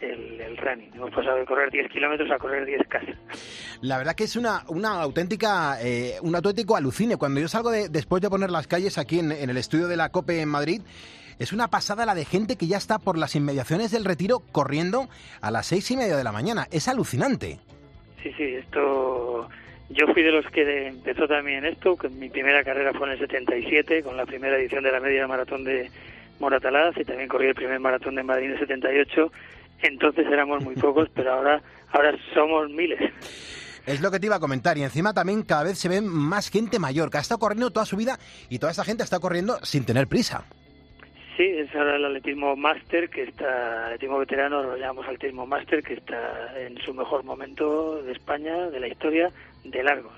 L: el running. Hemos pasado de correr 10 kilómetros a correr 10K.
A: La verdad que es una auténtica, un auténtico alucine. Cuando yo salgo después de poner las calles aquí en el estudio de la COPE en Madrid, es una pasada la de gente que ya está por las inmediaciones del Retiro corriendo a las 6:30 de la mañana. Es alucinante.
L: Sí, esto... Yo fui de los que empezó también esto, que mi primera carrera fue en el 77, con la primera edición de la media maratón de Moratalaz, y también corrí el primer maratón de Madrid en el 78. Entonces éramos muy pocos, pero ahora somos miles.
A: Es lo que te iba a comentar, y encima también cada vez se ve más gente mayor, que ha estado corriendo toda su vida, y toda esa gente está corriendo sin tener prisa.
L: Sí, es ahora el atletismo máster, que está, atletismo veterano, lo llamamos atletismo máster, que está en su mejor momento de España, de la historia, de largo.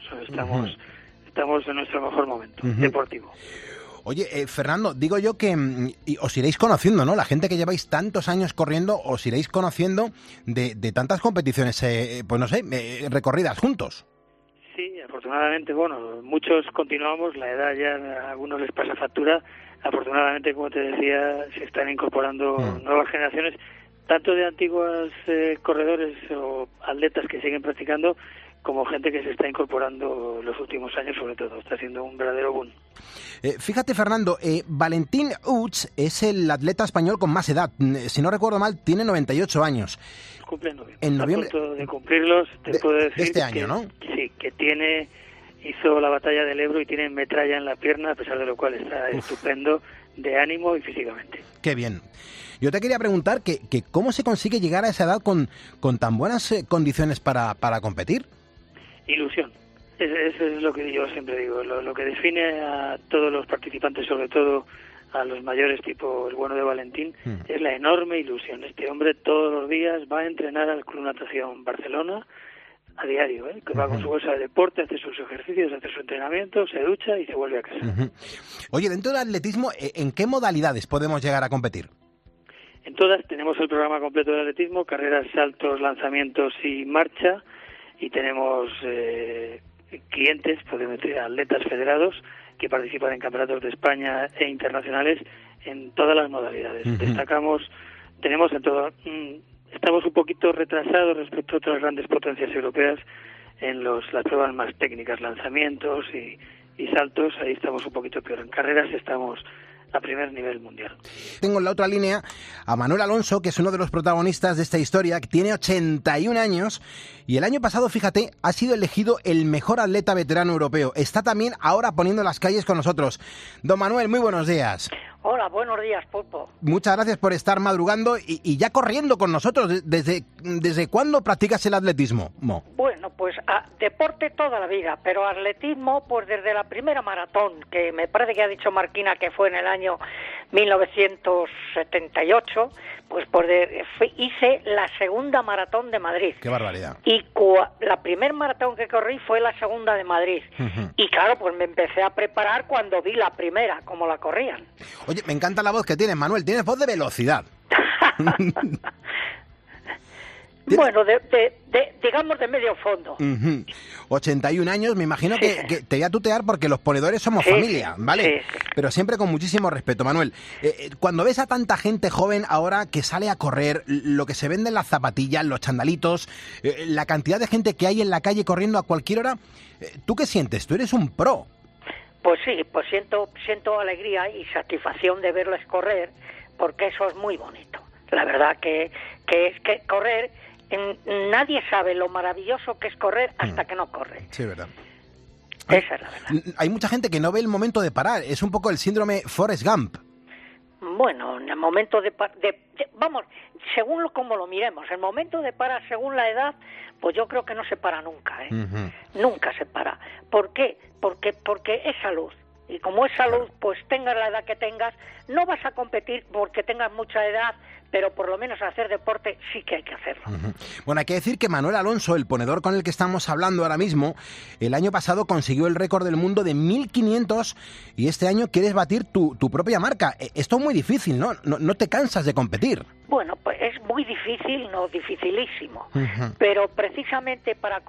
L: Estamos en nuestro mejor momento deportivo.
A: Oye, Fernando, digo yo que os iréis conociendo, ¿no? La gente que lleváis tantos años corriendo, os iréis conociendo de tantas competiciones, pues no sé, recorridas juntos.
L: Sí, afortunadamente, bueno, muchos continuamos, la edad ya a algunos les pasa factura. Afortunadamente, como te decía, se están incorporando nuevas generaciones, tanto de antiguos corredores o atletas que siguen practicando, como gente que se está incorporando los últimos años, sobre todo. Está siendo un verdadero boom.
A: Fíjate, Fernando, Valentín Uts es el atleta español con más edad. Si no recuerdo mal, tiene 98 años.
L: Cumple en noviembre.
A: En noviembre.
L: A punto de cumplirlos, te puedo decir
A: de este año, ¿no?
L: Sí, que hizo la batalla del Ebro y tiene metralla en la pierna, a pesar de lo cual está estupendo de ánimo y físicamente. Qué
A: bien. Yo te quería preguntar que cómo se consigue llegar a esa edad con tan buenas condiciones para competir.
L: Ilusión. Eso es lo que yo siempre digo. Lo que define a todos los participantes, sobre todo a los mayores, tipo el bueno de Valentín, es la enorme ilusión. Este hombre todos los días va a entrenar al Club Natación Barcelona a diario, que va con su bolsa de deporte, hace sus ejercicios, hace su entrenamiento, se ducha y se vuelve a casa.
A: Oye, dentro del atletismo, ¿en qué modalidades podemos llegar a competir?
L: En todas tenemos el programa completo del atletismo, carreras, saltos, lanzamientos y marcha, y tenemos clientes, podemos decir, atletas federados que participan en campeonatos de España e internacionales en todas las modalidades. Destacamos, tenemos en todo... Estamos un poquito retrasados respecto a otras grandes potencias europeas en las pruebas más técnicas, lanzamientos y saltos. Ahí estamos un poquito peor. En carreras estamos a primer nivel mundial.
A: Tengo en la otra línea a Manuel Alonso, que es uno de los protagonistas de esta historia, que tiene 81 años y el año pasado, fíjate, ha sido elegido el mejor atleta veterano europeo. Está también ahora poniendo las calles con nosotros. Don Manuel, muy buenos días.
M: Hola, buenos días, Pulpo.
A: Muchas gracias por estar madrugando y ya corriendo con nosotros. ¿Desde cuándo practicas el atletismo, Mo?
M: Bueno, pues deporte toda la vida, pero atletismo pues desde la primera maratón, que me parece que ha dicho Marquina que fue en el año 1978, pues hice la segunda maratón de Madrid.
A: ¡Qué barbaridad!
M: Y la primer maratón que corrí fue la segunda de Madrid. Uh-huh. Y claro, pues me empecé a preparar cuando vi la primera, como la corrían.
A: Oye, me encanta la voz que tienes, Manuel. Tienes voz de velocidad.
M: Bueno, digamos de medio fondo.
A: 81 años, me imagino
M: sí.
A: que te voy a tutear porque los ponedores somos familia, ¿vale?
M: Sí.
A: Pero siempre con muchísimo respeto, Manuel. Cuando ves a tanta gente joven ahora que sale a correr, lo que se vende en las zapatillas, los chandalitos, la cantidad de gente que hay en la calle corriendo a cualquier hora, ¿tú qué sientes? Tú eres un pro.
M: Pues sí, pues siento alegría y satisfacción de verles correr, porque eso es muy bonito. La verdad que es que correr... Nadie sabe lo maravilloso que es correr hasta que no corre.
A: Sí, verdad.
M: Esa es la verdad.
A: Hay mucha gente que no ve el momento de parar. Es un poco el síndrome Forrest Gump.
M: Bueno, en el momento vamos, según como lo miremos, el momento de parar según la edad, pues yo creo que no se para nunca, ¿eh? Uh-huh. Nunca se para. ¿Por qué? Porque es salud. Y como es salud, pues tengas la edad que tengas, no vas a competir porque tengas mucha edad, pero por lo menos hacer deporte sí que hay que hacerlo.
A: Uh-huh. Bueno, hay que decir que Manuel Alonso, el ponedor con el que estamos hablando ahora mismo, el año pasado consiguió el récord del mundo de 1500 y este año quieres batir tu propia marca. Esto es muy difícil, ¿no? No te cansas de competir.
M: Bueno, pues es muy difícil, no dificilísimo,
A: uh-huh.
M: Pero precisamente para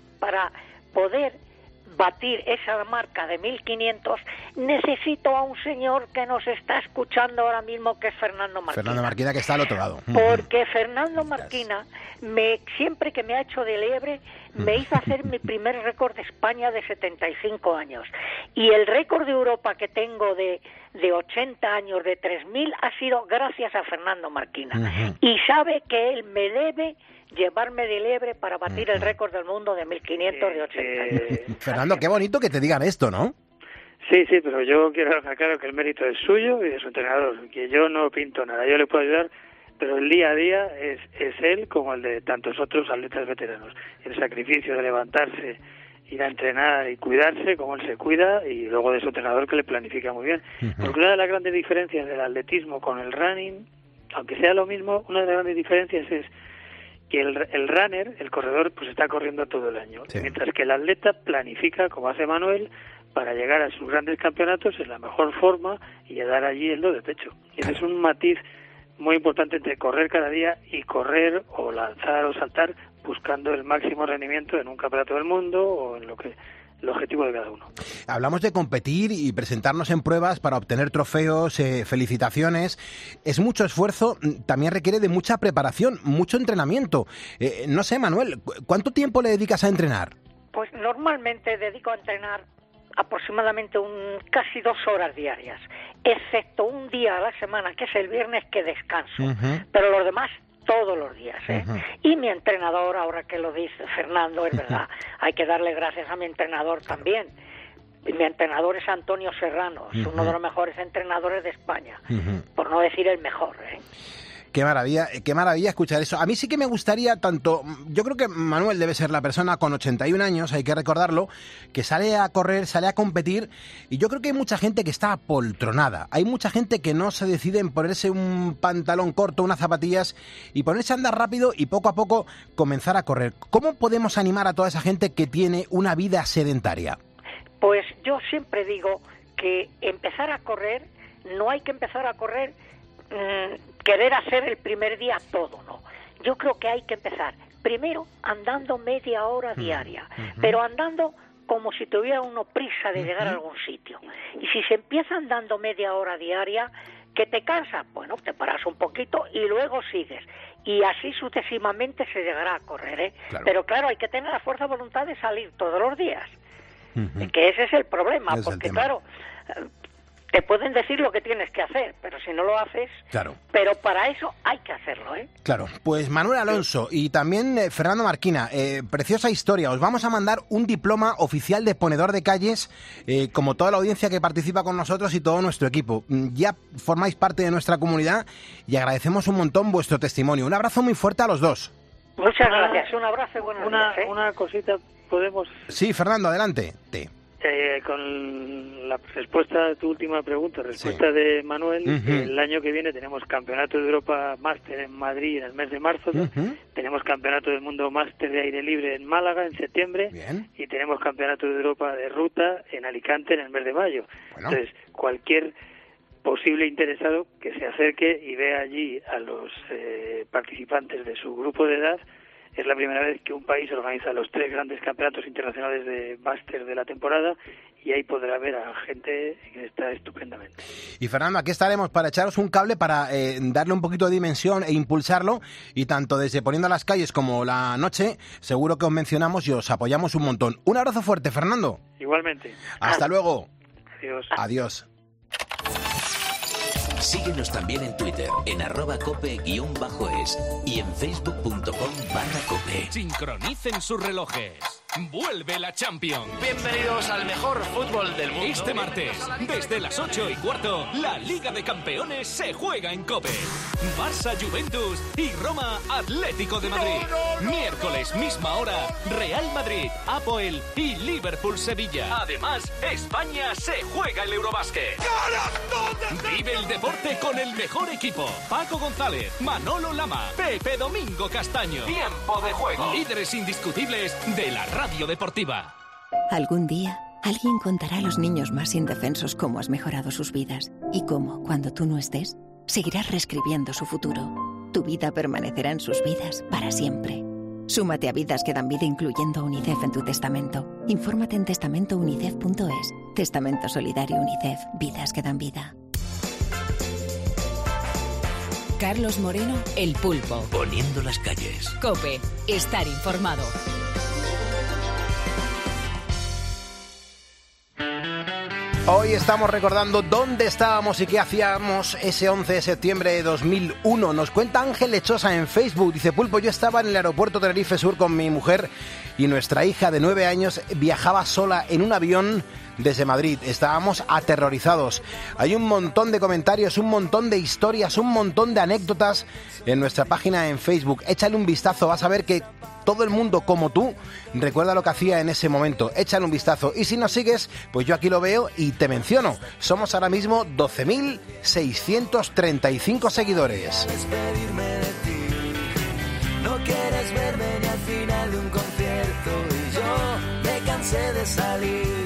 M: poder batir esa marca de 1500, necesito a un señor que nos está escuchando ahora mismo, que es Fernando Marquina.
A: Fernando Marquina, que está al otro lado.
M: Porque Fernando Marquina, siempre que me ha hecho de liebre, me hizo hacer mi primer récord de España de 75 años. Y el récord de Europa que tengo de 80 años, de 3000, ha sido gracias a Fernando Marquina. Uh-huh. Y sabe que él me debe llevarme de liebre para batir el récord del mundo de 1500 de 80.
A: Fernando, qué bonito que te digan esto, ¿no?
L: Sí, pero yo quiero dejar claro que el mérito es suyo y de su entrenador, que yo no pinto nada, yo le puedo ayudar, pero el día a día es él como el de tantos otros atletas veteranos. El sacrificio de levantarse, ir a entrenar y cuidarse, como él se cuida, y luego de su entrenador que le planifica muy bien. Uh-huh. Porque una de las grandes diferencias del atletismo con el running, aunque sea lo mismo, una de las grandes diferencias es que el runner, el corredor, pues está corriendo todo el año, sí. Mientras que el atleta planifica, como hace Manuel, para llegar a sus grandes campeonatos en la mejor forma y dar allí el do de pecho. Y ese es un matiz muy importante entre correr cada día y correr o lanzar o saltar buscando el máximo rendimiento en un campeonato del mundo o en el objetivo de cada uno.
A: Hablamos de competir y presentarnos en pruebas para obtener trofeos, felicitaciones. Es mucho esfuerzo, también requiere de mucha preparación, mucho entrenamiento. No sé, Manuel, ¿cuánto tiempo le dedicas a entrenar?
M: Pues normalmente dedico a entrenar aproximadamente casi 2 horas diarias, excepto un día a la semana, que es el viernes, que descanso. Uh-huh. Pero los demás todos los días, ¿eh? Uh-huh. Y mi entrenador, ahora que lo dice Fernando, es verdad, hay que darle gracias a mi entrenador también. Mi entrenador es Antonio Serrano, es uno de los mejores entrenadores de España, por no decir el mejor, ¿eh?
A: Qué maravilla escuchar eso. A mí sí que me gustaría tanto... Yo creo que Manuel debe ser la persona con 81 años, hay que recordarlo, que sale a correr, sale a competir, y yo creo que hay mucha gente que está apoltronada. Hay mucha gente que no se decide en ponerse un pantalón corto, unas zapatillas, y ponerse a andar rápido y poco a poco comenzar a correr. ¿Cómo podemos animar a toda esa gente que tiene una vida sedentaria?
M: Pues yo siempre digo que empezar a correr, no hay que empezar a correr querer hacer el primer día todo, no. Yo creo que hay que empezar primero andando media hora diaria, pero andando como si tuviera uno prisa de llegar a algún sitio. Y si se empieza andando media hora diaria, que te cansa, bueno, te paras un poquito y luego sigues. Y así sucesivamente se llegará a correr, ¿eh? Claro. Pero claro, hay que tener la fuerza de voluntad de salir todos los días. Que ese es el problema, porque claro, Te pueden decir lo que tienes que hacer, pero si no lo haces...
A: Claro.
M: Pero para eso hay que hacerlo, ¿eh?
A: Claro. Pues Manuel Alonso y también Fernando Marquina, preciosa historia. Os vamos a mandar un diploma oficial de ponedor de calles, como toda la audiencia que participa con nosotros y todo nuestro equipo. Ya formáis parte de nuestra comunidad y agradecemos un montón vuestro testimonio. Un abrazo muy fuerte a los dos.
M: Muchas gracias. Un abrazo y buenos días, ¿eh?
L: Una cosita, podemos...
A: Sí, Fernando, adelante.
L: Con la respuesta a tu última pregunta, de Manuel, el año que viene tenemos Campeonato de Europa Máster en Madrid en el mes de marzo, tenemos Campeonato del Mundo Máster de Aire Libre en Málaga en septiembre, y tenemos Campeonato de Europa de Ruta en Alicante en el mes de mayo. Entonces, cualquier posible interesado que se acerque y vea allí a los participantes de su grupo de edad. Es la primera vez que un país organiza los 3 grandes campeonatos internacionales de máster de la temporada, y ahí podrá ver a gente que está estupendamente.
A: Y Fernando, aquí estaremos para echaros un cable, para darle un poquito de dimensión e impulsarlo, y tanto desde Poniendo las Calles como La Noche, seguro que os mencionamos y os apoyamos un montón. Un abrazo fuerte, Fernando.
L: Igualmente.
A: Hasta luego.
L: Adiós.
A: Adiós.
C: Síguenos también en Twitter, en @cope_es y en facebook.com/cope.
N: Sincronicen sus relojes. Vuelve la Champions.
O: Bienvenidos al mejor fútbol del mundo.
N: Este martes, desde las 8:15, la Liga de Campeones se juega en COPE. Barça Juventus y Roma Atlético de Madrid. Miércoles, misma hora, Real Madrid, Apoel y Liverpool Sevilla. Además, España se juega el Eurobásquet. Vive el deporte con el mejor equipo. Paco González, Manolo Lama, Pepe Domingo Castaño. Tiempo de juego. Líderes indiscutibles de la Radio Deportiva.
P: Algún día, alguien contará a los niños más indefensos cómo has mejorado sus vidas y cómo, cuando tú no estés, seguirás reescribiendo su futuro. Tu vida permanecerá en sus vidas para siempre. Súmate a Vidas que dan vida, incluyendo UNICEF en tu testamento. Infórmate en testamentounicef.es. Testamento Solidario UNICEF. Vidas que dan vida.
B: Carlos Moreno, El Pulpo.
C: Poniendo las calles.
B: COPE. Estar informado.
A: Hoy estamos recordando dónde estábamos y qué hacíamos ese 11 de septiembre de 2001. Nos cuenta Ángel Lechosa en Facebook. Dice: Pulpo, yo estaba en el aeropuerto Tenerife Sur con mi mujer y nuestra hija de 9 años viajaba sola en un avión desde Madrid. Estábamos aterrorizados. Hay un montón de comentarios, un montón de historias, un montón de anécdotas en nuestra página en Facebook. Échale un vistazo, vas a ver que todo el mundo como tú recuerda lo que hacía en ese momento. Échale un vistazo. Y si nos sigues, pues yo aquí lo veo y te menciono. Somos ahora mismo 12.635 seguidores.
I: Despedirme de ti. No quieres verme ni al final de un concierto y yo me cansé de salir.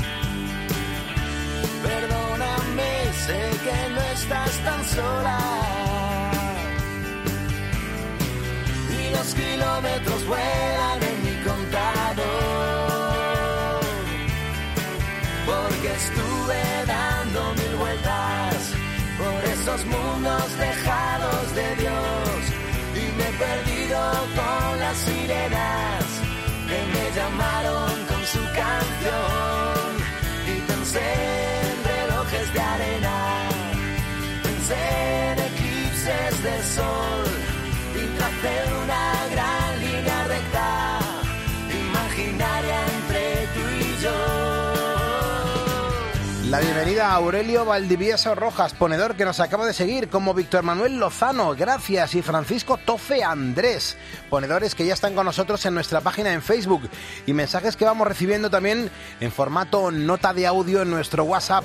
I: Perdóname, sé que no estás tan sola. Y los kilómetros vuelan en mi contador. Porque estuve dando 1000 vueltas por esos mundos dejados de Dios. Y me he perdido con las sirenas que me llamaron con su canción. Y pensé en relojes de arena, pensé en eclipses de sol y tracé una gran línea recta, imaginaria entre tú y yo.
A: La bienvenida a Aurelio Valdivieso Rojas, ponedor que nos acaba de seguir, como Víctor Manuel Lozano, gracias, y Francisco Tofe Andrés, ponedores que ya están con nosotros en nuestra página en Facebook, y mensajes que vamos recibiendo también en formato nota de audio en nuestro WhatsApp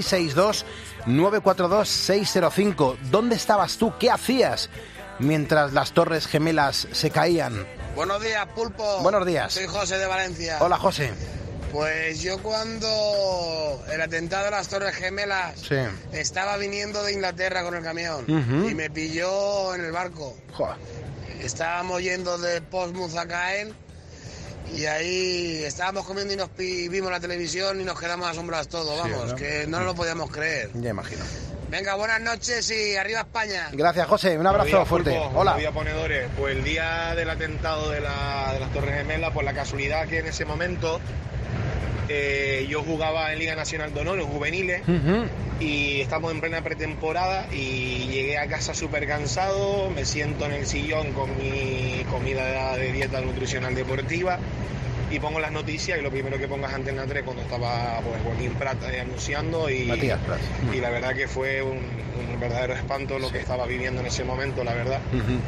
A: 662-942-605. ¿Dónde estabas tú? ¿Qué hacías mientras las Torres Gemelas se caían?
Q: Buenos días, Pulpo.
A: Buenos días.
Q: Soy José de Valencia.
A: Hola, José.
Q: Pues yo cuando el atentado de las Torres Gemelas estaba viniendo de Inglaterra con el camión y me pilló en el barco.
A: Joder.
Q: Estábamos yendo de Portsmouth a Caen y ahí estábamos comiendo y vimos la televisión y nos quedamos asombrados todos, vamos, ¿no? Que no nos lo podíamos creer.
A: Ya imagino.
Q: Venga, buenas noches y arriba España.
A: Gracias, José. Un abrazo fuerte.
R: Pulpo.
A: Hola.
R: Buenos días, ponedores. Pues el día del atentado de las Torres Gemelas, pues la casualidad que en ese momento Yo jugaba en Liga Nacional de Honor, en juveniles, y estamos en plena pretemporada y llegué a casa súper cansado, me siento en el sillón con mi comida de dieta nutricional deportiva y pongo las noticias y lo primero que pongo es Antena 3 cuando estaba pues, Joaquín Prat anunciando y
A: Matías Prat.
R: Y la verdad que fue un verdadero espanto lo que estaba viviendo en ese momento, la verdad.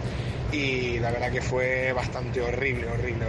R: Y la verdad que fue bastante horrible.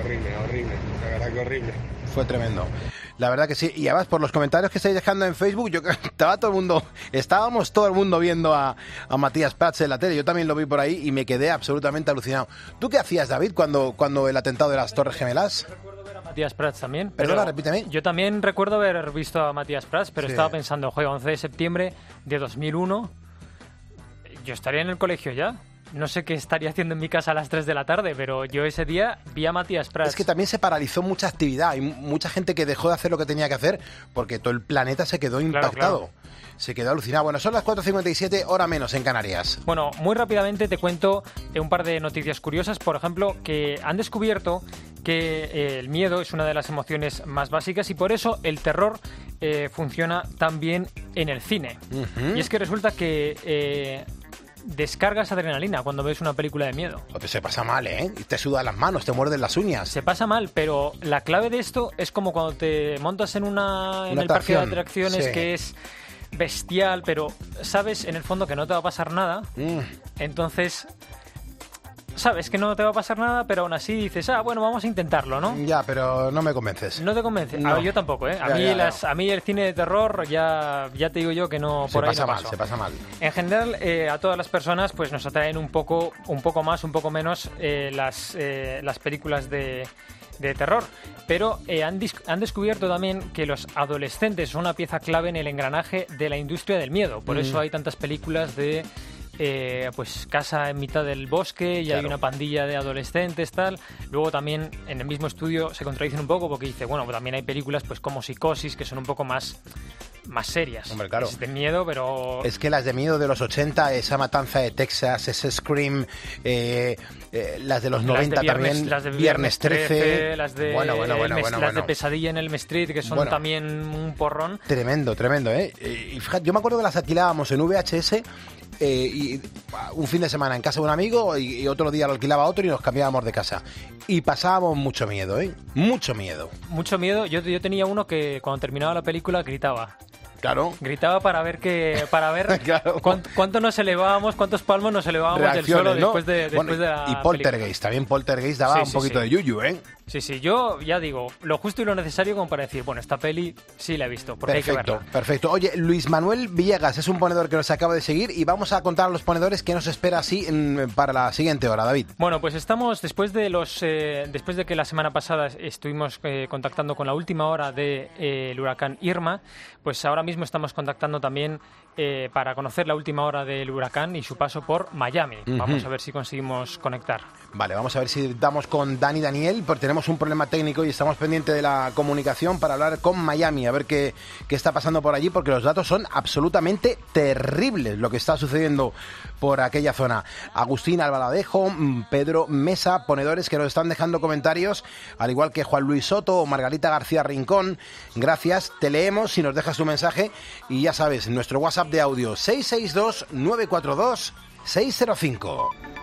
R: La verdad que horrible.
A: Fue tremendo. La verdad que sí. Y además, por los comentarios que estáis dejando en Facebook, estábamos todo el mundo viendo a Matías Prats en la tele. Yo también lo vi por ahí y me quedé absolutamente alucinado. ¿Tú qué hacías, David, cuando el atentado de las Torres Gemelas?
D: Matías Prats también.
A: Perdona, repíteme.
D: Yo también recuerdo haber visto a Matías Prats, pero estaba pensando, 11 de septiembre de 2001, yo estaría en el colegio ya. No sé qué estaría haciendo en mi casa a las 3 de la tarde, pero yo ese día vi a Matías Prats.
A: Es que también se paralizó mucha actividad. Hay mucha gente que dejó de hacer lo que tenía que hacer porque todo el planeta se quedó impactado. Claro. Se quedó alucinado. Bueno, son las 4:57, hora menos en Canarias.
D: Bueno, muy rápidamente te cuento un par de noticias curiosas. Por ejemplo, que han descubierto que el miedo es una de las emociones más básicas y por eso el terror funciona tan bien en el cine. Y es que resulta que descargas adrenalina cuando ves una película de miedo.
A: Se pasa mal, ¿eh? Te sudan las manos, te muerden las uñas.
D: Se pasa mal, pero la clave de esto es como cuando te montas en el parque de atracciones, sí, que es bestial, pero sabes en el fondo que no te va a pasar nada. Entonces sabes que no te va a pasar nada, pero aún así dices, bueno, vamos a intentarlo, ¿no?
A: Ya, pero no me convences.
D: ¿No te convence?
A: No.
D: A ver, yo tampoco, ¿eh? A mí el cine de terror ya te digo yo que no, por ahí no paso.
A: Se pasa mal.
D: En general, a todas las personas pues nos atraen un poco más, un poco menos las películas de terror, pero han descubierto también que los adolescentes son una pieza clave en el engranaje de la industria del miedo. Por eso hay tantas películas de pues casa en mitad del bosque y claro, hay una pandilla de adolescentes, tal. Luego también en el mismo estudio se contradicen un poco porque dice, bueno, también hay películas pues como Psicosis que son un poco más serias.
A: Hombre, claro.
D: Es de miedo, pero...
A: Es que las de miedo de los 80, esa Matanza de Texas, ese Scream, las de los 90 también,
D: las de
A: Viernes 13,
D: las de
A: las
D: de Pesadilla en Elm Street, que son también un porrón.
A: Tremendo, ¿eh? Y fíjate, yo me acuerdo que las alquilábamos en VHS y un fin de semana en casa de un amigo y otro día lo alquilaba otro y nos cambiábamos de casa. Y pasábamos mucho miedo, ¿eh? Mucho miedo.
D: Mucho miedo. Yo tenía uno que cuando terminaba la película gritaba.
A: Claro.
D: Gritaba para ver
A: claro,
D: cuánto nos elevábamos, cuántos palmos nos elevábamos del suelo, ¿no? después de la
A: y Poltergeist,
D: película.
A: También Poltergeist daba un poquito de yuyu, ¿eh?
D: Sí, yo ya digo, lo justo y lo necesario como para decir, bueno, esta peli sí la he visto, porque hay que verla.
A: Perfecto. Oye, Luis Manuel Villegas es un ponedor que nos acaba de seguir y vamos a contar a los ponedores qué nos espera así para la siguiente hora, David.
D: Bueno, pues estamos, después de que la semana pasada estuvimos contactando con la última hora del huracán Irma, pues ahora mismo estamos contactando también para conocer la última hora del huracán y su paso por Miami. Vamos a ver si conseguimos conectar.
A: Vale, vamos a ver si damos con Dani Daniel, porque tenemos un problema técnico y estamos pendientes de la comunicación para hablar con Miami, a ver qué está pasando por allí, porque los datos son absolutamente terribles lo que está sucediendo por aquella zona. Agustín Albaladejo, Pedro Mesa, ponedores que nos están dejando comentarios, al igual que Juan Luis Soto o Margarita García Rincón. Gracias, te leemos si nos dejas tu mensaje y ya sabes, nuestro WhatsApp de audio 662 942 605.